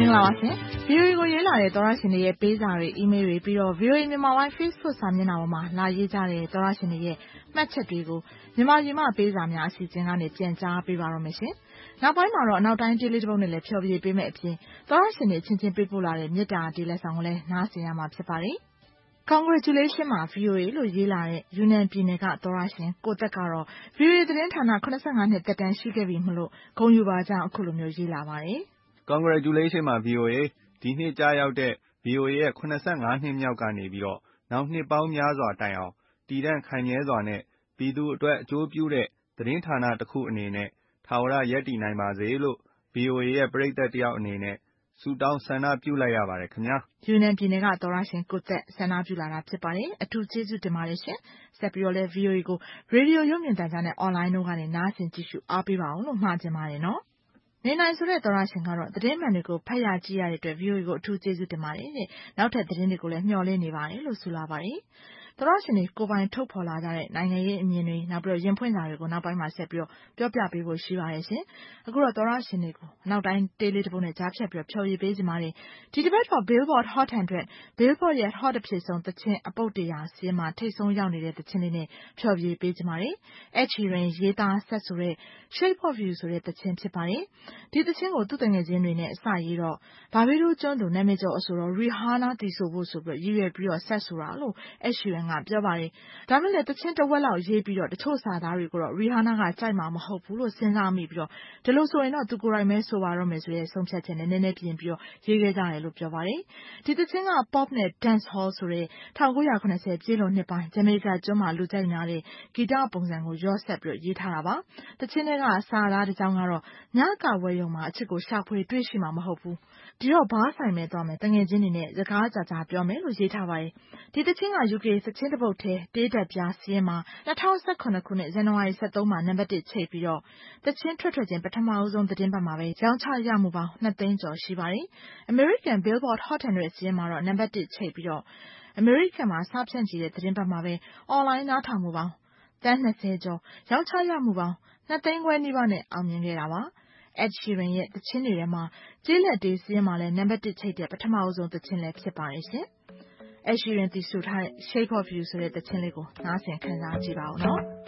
င်္ဂလာပါရှင်။ VOA ကိုရေးလာတဲ့သောရရှင်တွေရဲ့ပေးစာတွေ email တွေပြီးတော့ VOA မြန်မာပိုင်း Facebook စာမျက်နှာပေါ်မှာလာရေးကြတဲ့သောရရှင်တွေရဲ့မှတ်ချက်တွေကိုမြန်မာပြည်မှာပေးစာများအစီအစဉ်ကနေပြန်ကြားပေးပါရမယ်ရှင်။နောက်ပိုင်းမှာတော့အနောက်တိုင်းဒေးလေးတစ်ပုဒ်နဲ့လည်းဖျော်ဖြေပေးမယ့်အပြင်သောရရှင်တွေချင်းချင်းပေးပို့လာတဲ့မြစ်တာဒေးလက်ဆောင်ကိုလည်းနားဆင်ရမှာဖြစ်ပါတယ်။ Congratulations မှာ VOA လို့ရေးလာတဲ့ယူနန်ပြည်နယ်ကသောရရှင်ကိုသက်ကတော့ VOA သတင်းဌာန85နှစ်သက်တမ်းရှိခဲ့ပြီမလို့ဂုဏ်ယူပါကြောင်းအခုလိုမျိုးရေးလာပါတယ်။ Congratulations မှာ VOA ဒီနှစ်ကြာရောက်တဲ့ VOA ရဲ့85နှစ်မြောက်ကနေပြီးတော့နောက်နှစ်ပေါင်းများစွာတိုင်အောင်တည်တံ့ခိုင်မြဲစွာနဲ့ပြည်သူအတွက်အကျိုးပြုတဲ့သတင်းဌာနတစ်ခုအနေနဲ့ထာဝရရပ်တည်နိုင်ပါစေလို့ VOA ရဲ့ပရိသတ်တယောက်အနေနဲ့ဆုတောင်းဆန္ဒပြုလိုက်ရပါတယ်ခင်ဗျာ။ယူနန်ပြည်နယ်ကသောရရှင်ကိုသက်ဆန္ဒပြုလာတာဖြစ်ပါတယ်။အထူးကျေးဇူးတင်ပါတယ်ရှင်။ဆက်ပြီးတော့လည်း VOA ကိုရေဒီယိုရုပ်မြင်သံကြားနဲ့ online တို့ကနေနားဆင်ကြည့်ရှုအားပေးပါအောင်လို့မှာချင်ပါတယ်နော်။နေနိုင်ဆိုတဲ့သောရရှင်ကတော့သတင်းမှန်တွေကိုဖတ်ရကြည့်ရတဲ့အတွက် VOA ကိုအထူးကျေးဇူးတင်ပါတယ်တဲ့။နောက်ထပ်သတင်းတွေကိုလည်းမျှော်လင့်နေပါတယ်လို့ဆိုလာပါတယ်။သောရရှင်တွေကိုယ်ပိုင်ထုတ်ဖော်လာကြတဲ့နိုင်ငံရေးအမြင်တွေနောက်ပြီးတော့ရင်ဖွင့်စာတွေကိုနောက်ပိုင်းမှာဆက်ပြီးတော့ပြောပြပေးဖို့ရှိပါတယ်ရှင်။အခုတော့သောရရှင်တွေကိုနောက်တိုင်းတေးလေးတစ်ပုဒ်နဲ့ကြားဖြတ်ပြီးတော့ဖျော်ရည်ပေးစီပါတယ်။ဒီတစ်ပတ်တော့ Billboard Hot 100 Billboard ရဲ့ Hot အဖြစ်ဆုံးသချင်းအပုတ်100စီးမှာထိပ်ဆုံးရောက်နေတဲ့သချင်းလေးနဲ့ဖျော်ရည်ပေးစီပါတယ်။ Ed Sheeran ရေးသားဆက်ဆိုတဲ့ Shape of You ဆိုတဲ့သချင်းဖြစ်ပါတယ်။ဒီသချင်းကိုသူ့တငယ်ချင်းတွေနဲ့အစရေးတော့ဘာဘီတို့ကျွန်းသူနာမည်ကျော်အဆိုတော့ Rihanna တီဆိုဖို့ဆိုပြီးရည်ရွယ်ပြီးတော့ဆက်ဆိုတာလို့ Ed Sheeran ကပြောပါတယ်။ဒါမဲ့လည်းသချင်းတစ်ဝက်လောက်ရေးပြီးတော့တချို့စာသားတွေကိုတော့ Rihanna ကကြိုက်မှာမဟုတ်ဘူးလို့စဉ်းစားမိပြီးတော့ဒီလိုဆိုရင်တော့သူကိုယ်တိုင်ပဲဆိုပါတော့မယ်ဆိုတဲ့ဆုံးဖြတ်ချက်နဲ့နည်းနည်းပြင်ပြီးတော့ရေးခဲ့ကြတယ်လို့ပြောပါတယ်။ဒီသချင်းက Pop နဲ့ Dancehall ဆိုတဲ့1980ပြည့်လွန်နှစ်ပိုင်းဂျမေကာကျွန်းမှာလူကြိုက်များတဲ့ဂီတပုံစံကိုရော့ဆက်ပြီးတော့ရေးထားတာပါ။သချင်းတွေကစာသားတစ်ကြောင်းကတော့ညကဝဲယုံမှာအချစ်ကိုရှာဖွေတွေ့ရှိမှာမဟုတ်ဘူး။ဒီတော့ဘားဆိုင်မဲ့သွားမယ်တငယ်ချင်းတွေနဲ့စကားကြာပြောမယ်လို့ရေးထားပါတယ်။ဒီသချင်းက UK သချင်းတစ်ပုတ်ထဲတေးတက်ပြားစီးရင်မှာ2018ခုနှစ်ဇန်နဝါရီ23မှာနံပါတ်1ချိတ်ပြီးတော့သချင်းထွက်ခြင်းပထမဦးဆုံးသတင်းပတ်မှာပဲရောင်းချရမှုပေါင်း2သိန်းကျော်ရှိပါတယ်။ American Billboard Hot 100စီးရင်မှာတော့နံပါတ်1ချိတ်ပြီးတော့ American မှာစားဖြန့်ကြည့်တဲ့သတင်းပတ်မှာပဲ online နားထောင်မှုပေါင်းတန်း20ကျော်ရောင်းချရမှုပေါင်း2သိန်းခွဲနီးပါးနဲ့အောင်မြင်ခဲ့တာပါ။ Ed Sheeran ရဲ့သချင်းတွေထဲမှာကျေးလက်တေးစီးရင်မှာလည်းနံပါတ်1ချိတ်တဲ့ပထမဦးဆုံးသချင်းလည်းဖြစ်ပါတယ်ရှင်။ Ed Sheeran တီဆိုထားတဲ့ Shape of You ဆိုတဲ့သချင်းလေးကိုနားဆင်ခံစားကြည့်ပါဦးနော်။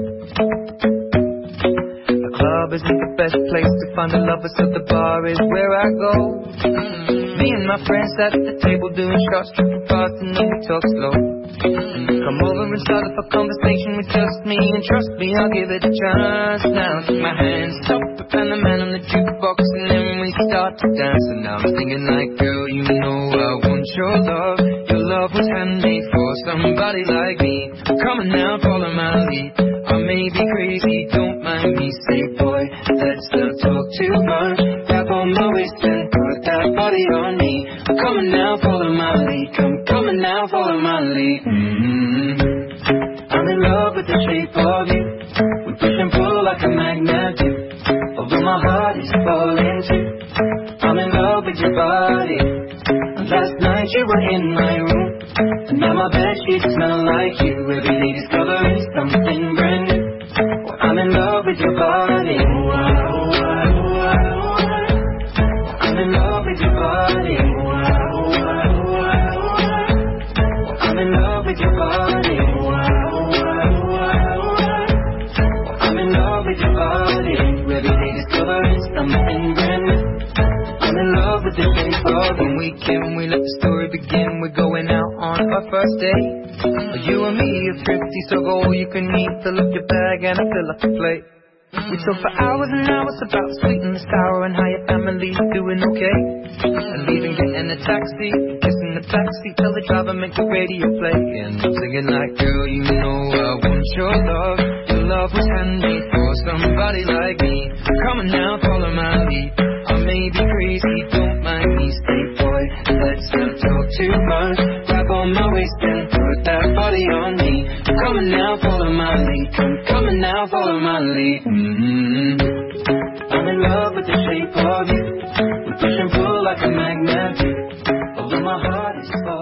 The club isn't the best place to find the lovers, so the bar is where I go. Me and my friends at the table doing shots, tripping fast, and then we talk slow. Come over and start up a conversation with just me, and trust me, I'll give it a chance. Now take my hand, stop it, and the man on the jukebox, and then we start to dance. And now I'm singing like, girl, you know I want your love. Your love was handmade for somebody like me. Come on now, follow my lead. I may be crazy, don't mind me. Say, boy, let's not talk too much. Grab on my waist and put that body on me. Come on now, follow my lead. Come on now, follow my lead. I'm in love with the shape of you. We push and pull like a magnet do. Although my heart is falling too. I'm in love with your body. Last night you were in my room, and now my bedsheets smell like you. Every day discovering something brand new. Well, I'm in love with your body. I'm in love with your body. I'm in love with your body. I'm in love with your body. Every day discovering something brand new. I'm in love with the shape of when we can, we let the story begin. We're going out on our first date. You and me are thrifty, so go all you can eat. Fill up your bag and I fill up the plate. We talk for hours and hours about the sweet and the sour and how your family's doing okay. And leaving, getting a taxi, kissing the backseat, tell the driver make the radio play. And I'm singing like, girl, you know I want your love. Your love was handmade for somebody like me. Come on now, follow my lead. I may be crazy, don't mind me. Stay, boy, let's not talk too much. Grab on my waist and put that body on me. Come on now, follow my lead. Come on now, follow my lead. I'm in love with the shape of you. We push and pull like a magnet do. Although my heart is falling.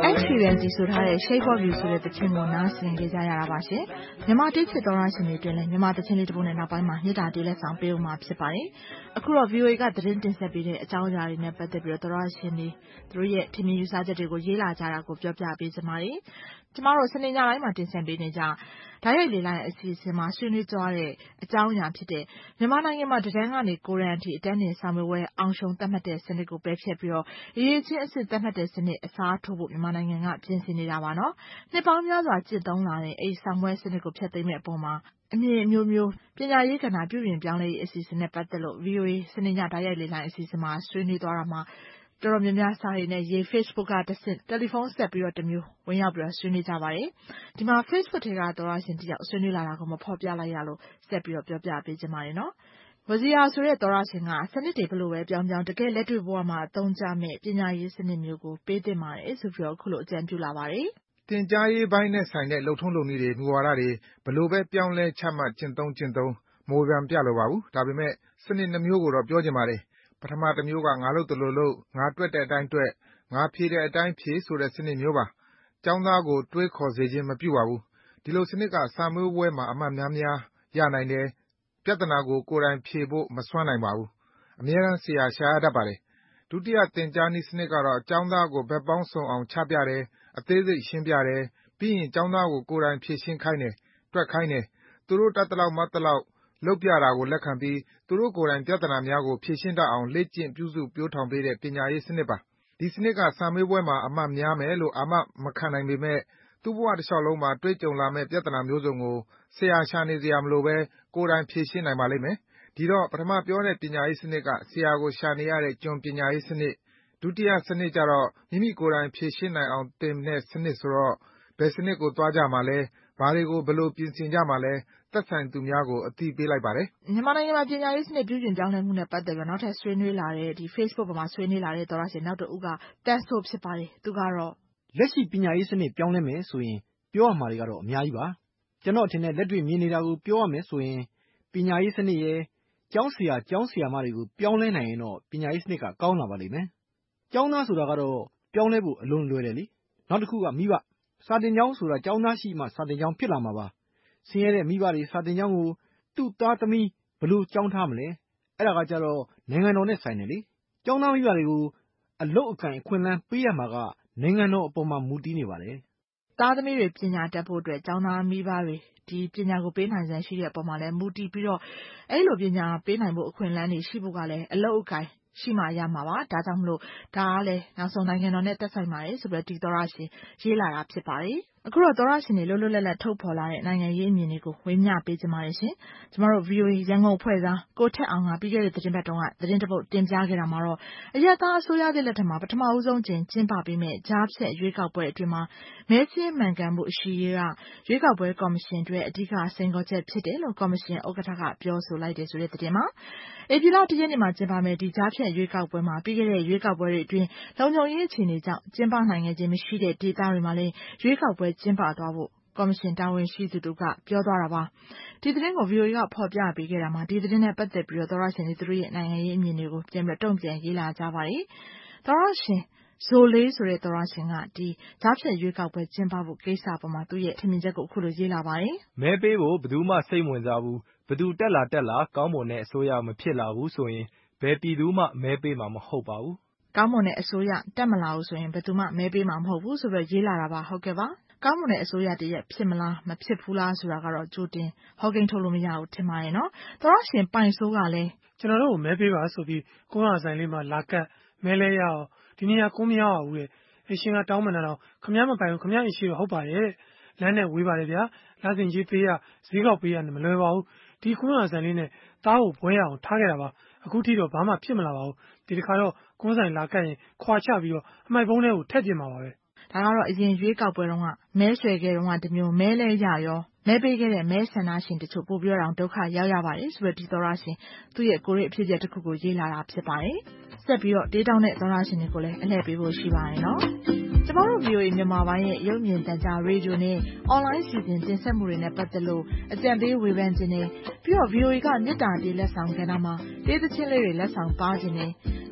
ပြန်ကြည့်ဆိုထားတဲ့ Shape of You ဆိုတဲ့သချင်းကိုနားဆင်ကြရတာပါရှင်။မြန်မာတိတ်ချစ်သောရရှင်တွေတွင်လည်းမြန်မာသချင်းလေးတစ်ပုဒ်နဲ့နောက်ပိုင်းမှာမြစ်တာတေးလက်ဆောင်ပေးဦးမှာဖြစ်ပါတယ်။အခုတော့ VOA ကသတင်းတင်ဆက်ပေးတဲ့အကြောင်းအရာတွေနဲ့ပတ်သက်ပြီးတော့သောရရှင်တွေသူတို့ရဲ့ထင်မြင်ယူဆချက်တွေကိုရေးလာကြတာကိုပြောပြပေးကြပါမယ်။ကျမတို့စနေညတိုင်းမှာတင်ဆက်ပေးနေကြဓာတ်ရိုက်လေလိုင်းအစီအစဉ်မှာဆွေးနွေးကြတဲ့အကြောင်းအရာဖြစ်တဲ့မြန်မာနိုင်ငံမှာတန်းကနေကိုရန်အထိအတန်းနဲ့စာမေးပွဲအောင်ရှုံသတ်မှတ်တဲ့စနစ်ကိုပယ်ဖျက်ပြီးတော့အရေးချင်းအစစ်သတ်မှတ်တဲ့စနစ်အစားထိုးဖို့မြန်မာနိုင်ငံကပြင်ဆင်နေတာပါနော်။နှစ်ပေါင်းများစွာကျင့်သုံးလာတဲ့အဲဒီစာမေးပွဲစနစ်ကိုဖျက်သိမ်းမဲ့အပေါ်မှာအမြင်အမျိုးမျိုးပညာရေးကဏ္ဍပြုပြင်ပြောင်းလဲရေးအစီအစဉ်နဲ့ပတ်သက်လို့ VOA စနေညဓာတ်ရိုက်လေလိုင်းအစီအစဉ်မှာဆွေးနွေးသွားတာမှာတော်တော်များများစာတွေနဲ့ရေး Facebook ကတစ်ဆင့်တယ်လီဖုန်းဆက်ပြီးတော့တမျိုးဝင်ရောက်ပြီးတော့ဆွေးနွေးကြပါတယ်။ဒီမှာ Facebook ထဲကသောရရှင်တယောက်ဆွေးနွေးလာတာကိုမဖော်ပြလိုက်ရလို့ဆက်ပြီးတော့ပြောပြပေးကြပါမယ်နော်။ဝဇီယာဆိုတဲ့သောရရှင်ကစနစ်တွေဘလို့ပဲပြောင်းပြောင်းတကယ်လက်တွေ့ဘဝမှာအသုံးကျမဲ့ပညာရေးစနစ်မျိုးကိုပေးသင့်ပါတယ်ဆိုပြီးတော့အခုလိုအကြံပြုလာပါတယ်။တင်ကြားရေးပိုင်းနဲ့ဆိုင်တဲ့လုပ်ထုံးလုပ်နည်းတွေမူဝါဒတွေဘလို့ပဲပြောင်းလဲချမှတ်ကျင့်သုံးမဝေဖန်ပြလိုပါဘူး။ဒါပေမဲ့စနစ်နှမျိုးကိုတော့ပြောချင်ပါတယ်။ပထမတစ်မျိုးကငါလုပ်သလိုလုပ်ငါတွက်တဲ့အတိုင်းတွက်ငါဖြေတဲ့အတိုင်းဖြေဆိုတဲ့စနစ်မျိုးပါ။ကျောင်းသားကိုတွေးခေါ်စေခြင်းမပြုပါဘူး။ဒီလိုစနစ်ကစာမေးပွဲမှာအမှတ်များများရနိုင်တယ်။ပြဿနာကိုကိုယ်တိုင်ဖြေဖို့မစွမ်းနိုင်ပါဘူး။အမြဲတမ်းဆရာရှာရတတ်ပါတယ်။ဒုတိယသင်ကြားနည်းစနစ်ကတော့ကျောင်းသားကိုဘက်ပေါင်းစုံအောင်ချပြတယ်။အသေးစိတ်ရှင်းပြတယ်။ပြီးရင်ကျောင်းသားကိုကိုယ်တိုင်ဖြေရှင်းခိုင်းတယ်။တွက်ခိုင်းတယ်။သူတို့တတ်သလောက်မှတ်သလောက်လုပ်ပြတာကိုလက်ခံပြီးသူတို့ကိုယ်တိုင်ပြဿနာများကိုဖြေရှင်းတတ်အောင်လေ့ကျင့်ပြုစုပျိုးထောင်ပေးတဲ့ပညာရေးစနစ်ပါ။ဒီစနစ်ကစာမေးပွဲမှာအမှတ်များမယ်လို့အာမမခံနိုင်ပေမဲ့သူ့ဘဝတစ်လျှောက်လုံးမှာတွေ့ကြုံလာမယ့်ပြဿနာမျိုးစုံကိုဆရာရှာနေစရာမလိုဘဲကိုယ်တိုင်ဖြေရှင်းနိုင်ပါလိမ့်မယ်။ဒီတော့ပထမပြောတဲ့ပညာရေးစနစ်ကဆရာကိုရှာနေရတဲ့ကျွန်ပညာရေးစနစ်။ဒုတိယစနစ်ကျတော့မိမိကိုယ်တိုင်ဖြေရှင်းနိုင်အောင်သင်တဲ့စနစ်ဆိုတော့ဘယ်စနစ်ကိုသွားကြမှာလဲ။ဘာတွေကိုဘယ်လိုပြင်ဆင်ကြမှာလဲ။သက်ဆိုင်သူများကိုအသိပေးလိုက်ပါတယ်။မြန်မာနိုင်ငံမှာပညာရေးစနစ်ပြုပြင်ပြောင်းလဲမှုနဲ့ပတ်သက်ပြီးနောက်ထပ်ဆွေးနွေးလာတဲ့ဒီ Facebook ပေါ်မှာဆွေးနွေးလာတဲ့သောရရှင်နောက်တစ်ဦးကတန်းဆိုးဖြစ်ပါတယ်။သူကတော့လက်ရှိပညာရေးစနစ်ပြောင်းလဲမယ်ဆိုရင်ပြောရမှာတွေကတော့အများကြီးပါ။ကျွန်တော်အထင်နဲ့လက်တွေ့မြင်နေတာကိုပြောရမယ်ဆိုရင်ပညာရေးစနစ်ရဲ့ကျောင်းဆရာကျောင်းဆရာမတွေကိုပြောင်းလဲနိုင်ရင်တော့ပညာရေးစနစ်ကကောင်းလာပါလိမ့်မယ်။ကျောင်းသားဆိုတာကတော့ပြောင်းလဲဖို့အလွန်လွယ်တယ်လေ။နောက်တစ်ခုကမိဘစာတင်ကျောင်းဆိုတာကျောင်းသားရှိမှစာတင်ကျောင်းဖြစ်လာမှာပါ။ဆင်းရဲတဲ့မိဘတွေစာတင်ကျောင်းကိုသူ့သားသမီးဘယ်လိုကျောင်းထားမလဲ။အဲ့ဒါကကြတော့နိုင်ငံတော်နဲ့ဆိုင်တယ်လေ။ကျောင်းသားမိဘတွေကိုအလုပ်အကန့်အခွင့်အလမ်းပေးရမှာကနိုင်ငံတော်အပေါ်မှာမူတည်နေပါတယ်။သားသမီးတွေပညာတတ်ဖို့အတွက်ကျောင်းသားမိဘတွေဒီပညာကိုပေးနိုင်စရာရှိတဲ့အပေါ်မှာလည်းမူတည်ပြီးတော့အဲ့လိုပညာပေးနိုင်ဖို့အခွင့်အလမ်းတွေရှိဖို့ကလည်းအလုပ်အကန့်ရှိမှရမှာပါဒါကြောင့်မလို့ဒါကလည်းနောက်ဆုံးနိုင်ငံတော်နဲ့သက်ဆိုင်ပါတယ်ဆိုပြီးဒီသောရရှင်ရေးလာတာဖြစ်ပါတယ်အခုတော့သောရရှင်တွေလွတ်လွတ်လပ်လပ်ထုတ်ဖော်လာတဲ့နိုင်ငံရေးအမြင်တွေကိုဝေမျှပေးကြပါရရှင်ကျမတို့ VOA ရန်ကုန်အဖွဲ့သားကိုထက်အောင်ကပြီးခဲ့တဲ့သတင်းပတ်တုန်းကသတင်းတစ်ပုဒ်တင်ပြခဲ့တာမှာတော့အရက်သားအစိုးရသစ်လက်ထက်မှာပထမဦးဆုံးကျင်းပပေးမဲ့ကြားဖြတ်ရွေးကောက်ပွဲအတွင်းမှာမဲစင်းမှန်ကန်မှုအရှိရေးကရွေးကောက်ပွဲကော်မရှင်တွေအဓိကစိန်ခေါ်ချက်ဖြစ်တယ်လို့ကော်မရှင်ဥက္ကဋ္ဌကပြောဆိုလိုက်တယ်ဆိုတဲ့သတင်းမှာဧပြီလ1ရက်နေ့မှာကျင်းပမဲ့ဒီကြားဖြတ်ရွေးကောက်ပွဲမှာပြီးခဲ့တဲ့ရွေးကောက်ပွဲတွေအတွင်းလုံခြုံရေးအခြေအနေကြောင့်ကျင်းပနိုင်ခဲ့ခြင်းမရှိတဲ့ဒေသတွေမှာလည်းရွေးကောက်ပွဲကျင်းပသွားဖို့ကော်မရှင်တာဝန်ရှိသူတို့ကပြောသွားတာပါဒီသတင်းကို VOA ကဖော်ပြပေးခဲ့တာမှာဒီသတင်းနဲ့ပတ်သက်ပြီးတော့သောရရှင်တွေသူတို့ရဲ့နိုင်ငံရေးအမြင်တွေကိုပြန်ပြီးတုံ့ပြန်ရေးလာကြပါတယ်သောရရှင်ဇိုလေးဆိုတဲ့သောရရှင်ကဒီကြားဖြတ်ရွေးကောက်ပွဲကျင်းပဖို့ကိစ္စပေါ်မှာသူ့ရဲ့ထင်မြင်ချက်ကိုအခုလိုရေးလာပါတယ်မဲပေးဖို့ဘယ်သူမှစိတ်ဝင်စားဘူးဘယ်သူတက်လာကောင်းမွန်တဲ့အစိုးရမဖြစ်လာဘူးဆိုရင်ဘယ်ပြည်သူမှမဲပေးမှာမဟုတ်ပါဘူးကောင်းမွန်တဲ့အစိုးရတက်မလာဘူးဆိုရင်ဘယ်သူမှမဲပေးမှာမဟုတ်ဘူးဆိုပြီးရေးလာတာပါဟုတ်ကဲ့ပါကောင်းမွန်တဲ့အစိုးရတည်းဖြစ်မလားမဖြစ်ဘူးလားဆိုတာကတော့ကြိုတင်ဟောကိန်းထုတ်လို့မရဘူးထင်ပါတယ်နော်သောရရှင်ပိုင်ဆိုးကလည်းကျွန်တော်တို့ကိုမဲပေးပါဆိုပြီးကိုရဆိုင်လေးမှာလာကတ်မဲလဲရအောင်ဒီနေရာကိုမရအောင်ဘူးတဲ့အရှင်ကတောင်းမှန်တာတော့ခမည်းမပိုင်ဘူးခမည်းအရှိတော့ဟုတ်ပါရဲ့လမ်းနဲ့ဝေးပါတယ်ဗျာလာစင်ကြီးပေးရဈေးကောက်ပေးရမလွယ်ပါဘူးဒီကိုရဆိုင်လေးနဲ့တားကိုဘွဲရအောင်ထားခဲ့တာပါအခုထိတော့ဘာမှဖြစ်မလာပါဘူးဒီတစ်ခါတော့ကွန်းဆိုင်လာကတ်ရင်ခွာချပြီးတော့အမိုက်ပုံးထဲကိုထည့်ပြင်ပါပါပဲဒါကတော့အရင်ရွေးကောက်ပွဲတုန်းကမဲဆွယ်ခဲ့တုန်းကတမျိုးမဲလဲရရောမဲပေးခဲ့တဲ့မဲဆန္ဒရှင်တချို့ပို့ပြီးတော့ဒုက္ခရောက်ရပါတယ်ဆိုပြီးဒီသောရရှင်သူ့ရဲ့ကိုယ်ရဲ့အဖြစ်အပျက်တစ်ခုကိုရေးလာတာဖြစ်ပါတယ်ဆက်ပြီးတော့ဒေးတောင်းတဲ့သောရရှင်တွေကိုလည်းအလှည့်ပေးဖို့ရှိပါတယ်နော်ကျမတို့ VOA မြန်မာပိုင်းရဲ့ရုပ်မြင်သံကြားရေဒီယိုနဲ့ online စီစဉ်တင်ဆက်မှုတွေနဲ့ပတ်သက်လို့အကြံပေးဝေဖန်ခြင်းနဲ့ပြီးတော့ VOA ကမြစ်တာတေးလက်ဆောင်ကဏ္ဍမှာတေးသချင်းလေးတွေလက်ဆောင်ပါခြင်းနဲ့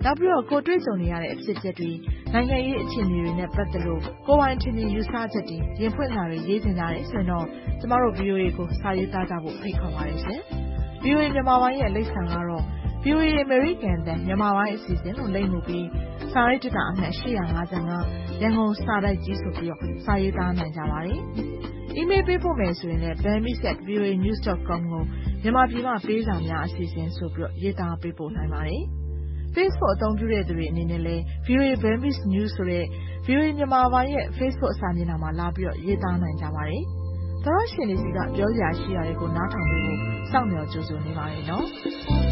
နောက်ပြီးတော့ကိုတွေ့ကြုံနေရတဲ့အဖြစ်အပျက်တွေနိုင်ငံရေးအခြေအနေတွေနဲ့ပတ်သက်လို့ကိုယ်ပိုင်ထင်မြင်ယူဆချက်တွေရင်ဖွင့်စာတွေရေးတင်ကြတယ်ဆိုရင်တော့ကျမတို့ VOA ကိုစာရေးသားကြဖို့ဖိတ်ခေါ်ပါတယ်ရှင်။ VOA မြန်မာပိုင်းရဲ့လိပ်စာကတော့ VOA American တန်မြန်မာပိုင်းအစီအစဉ်လို့လိပ်မှုပြီးစာရိုက်တက်တာအမှတ်855ရန်ကုန်စာတိုက်ကြီးဆိုပြီးတော့စာရေးသားနိုင်ကြပါတယ်။ email ပေးဖို့မယ်ဆိုရင်လည်း bambies@voanews.com ကိုမြန်မာပြည်မှာပေးစာများအစီအစဉ်ဆိုပြီးတော့ရေးသားပေးပို့နိုင်ပါတယ်။ Facebook အသုံးပြုတဲ့သူတွေအနေနဲ့လည်း VOA Bambies News ဆိုတဲ့ VOA မြန်မာပိုင်းရဲ့ Facebook စာမျက်နှာမှာလာပြီးတော့ရေးသားနိုင်ကြပါတယ်။သောရရှင်တွေစီကပြောစရာရှိတာတွေကိုနားထောင်ပေးဖို့စောင့်မျှော်ကြိုဆိုနေပါတယ်နော်။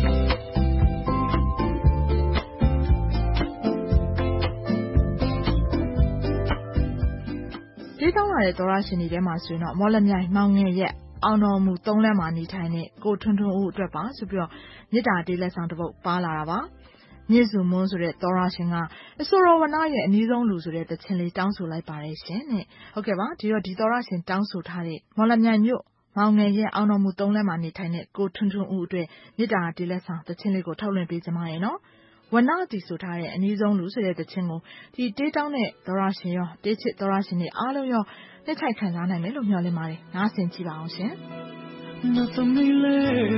ဒီတောင်းလာတဲ့သောရရှင်တွေထဲမှာဆိုရင်တော့မော်လမြိုင်မောင်ငယ်ရဲ့အောင်တော်မူ3လမ်းမှာနေထိုင်တဲ့ကိုထွန်းထွန်းဦးအတွက်ပါဆိုပြီးတော့မေတ္တာတေးလက်ဆောင်တစ်ပုဒ်ပါလာတာပါ။မြင့်စုမွန်းဆိုတဲ့သောရရှင်ကအဆိုတော်ဝနရဲ့အနည်းဆုံးလူဆိုတဲ့တခြင်းလေးတောင်းဆိုလိုက်ပါတယ်ရှင်တဲ့။ဟုတ်ကဲ့ပါဒီတော့ဒီသောရရှင်တောင်းဆိုထားတဲ့မော်လမြိုင်မြို့မောင်ငယ်ရဲ့အောင်တော်မူ3လမ်းမှာနေထိုင်တဲ့ကိုထွန်းထွန်းဦးအတွက်မေတ္တာတေးလက်ဆောင်တခြင်းလေးကိုထုတ်လွှင့်ပေးကြပါရဲ့နော်။ဝနတီဆိုထားတဲ့အနည်းဆုံးလူဆိုတဲ့တခြင်းကိုဒီတေးတောင်းတဲ့သောရရှင်ရောတေးချစ်သောရရှင်တွေအားလုံးရောလက်ထိုက်ခံစားနိုင်မယ်လို့မျှော်လင့်ပါတယ်။နားဆင်ကြည့်ပါအောင်ရှင်။ Nathaniele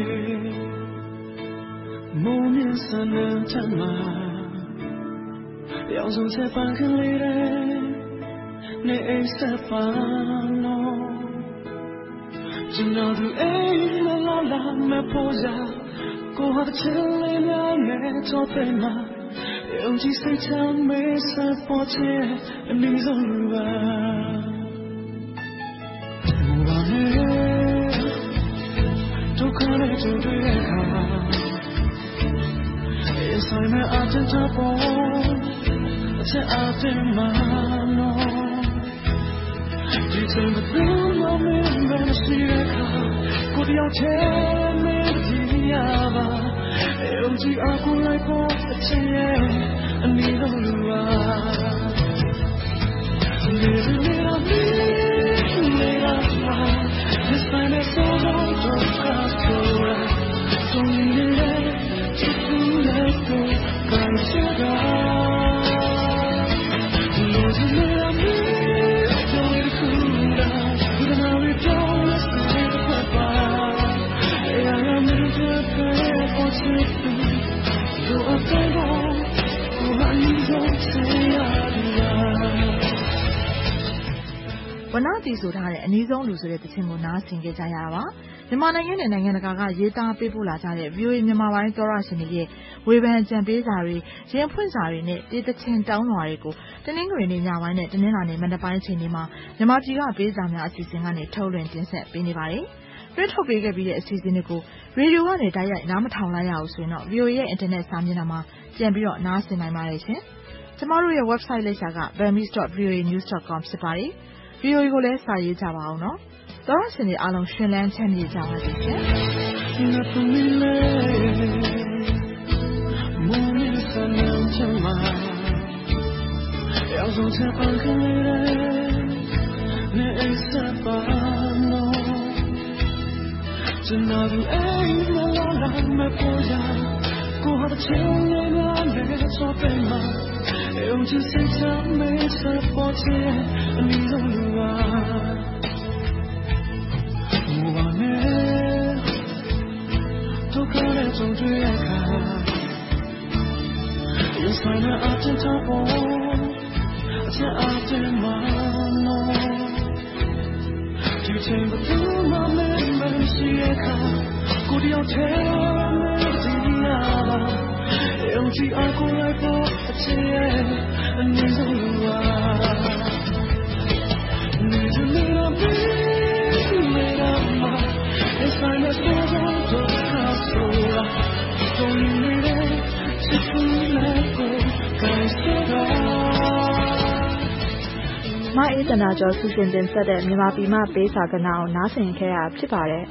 Momin sanan tama Yang song se pan kan le de Ne ai se pano Jina du ai la la la me poja Ko ha chile na ne to pe ma Yang ji sai chan me sa po che Ni zo lu ba Mo ne Tukane to de ka Inside my heart and top on It's out in my no You tell me through my mind when I see the car Could you tell me the yava Don't you aku like what I say I need a love Living in a This time it's so long to cross the road Don't need it Let's go, come together. Losing me, I'm here, don't let it cool down. Even now we don't, let's say goodbye. I am in the prayer for safety. So I can't go, I need to say I ဝနတီဆိုထားတဲ့အနည်းဆုံးလူဆိုတဲ့တခြင်းကိုနားဆင်ကြကြရတာပါမြန်မာနိုင်ငံနဲ့နိုင်ငံတကာကရေးသားပေးပို့လာကြတဲ့ VOA မြန်မာပိုင်းသောရရှင်တွေရဲ့ဝေဖန်ကြံပေးစာတွေရင်ဖွင့်စာတွေနဲ့တေးသချင်းတောင်းလွှာတွေကိုတနင်္ဂနွေနေ့ညပိုင်းနဲ့တနင်္လာနေ့မနက်ပိုင်းအချိန်တွေမှာမြန်မာပြည်ကပေးစာများအစီအစဉ်ကနေထုတ်လွှင့်တင်ဆက်ပေးနေပါတယ်။တွဲထုတ်ပေးခဲ့ပြီးတဲ့အစီအစဉ်တွေကိုရေဒီယိုကနေတိုက်ရိုက်နားမထောင်လိုက်ရဘူးဆိုရင်တော့ VOA ရဲ့အင်တာနက်စာမျက်နှာမှာပြန်ပြီးတော့နားဆင်နိုင်ပါတယ်ရှင်။ကျမတို့ရဲ့ website လိပ်စာက bambies.voanews.com ဖြစ်ပါတယ်။ VOA ကိုလည်းစာရေးကြပါအောင်နော်။သောရရှင်တွေအားလုံးရှင်လန်းချမ်းမြေ့ကြပါစေရှင်။ Momin sanan tama Yang song se pan kan le de Ne ai se pano Jina du ai la la la me poja Ko ha chile na ne so pe ma Yung ji sai cha me sa po che Ni lo lu wa Mo wa ne To ka le zong zui ya ka Inside my heart and top on It's out in my no You take me through my memory See a car Could you tell me the yava LG aku like what I say And there's a love Need to meet up Inside my soul to cross the road Don't you need it မအေးတနာကျော်စုစင်တင်ဆက်တဲ့မြန်မာပြည်မှပေးစာကဏ္ဍကိုနားဆင်ခဲ့ရဖြစ်ပါတယ်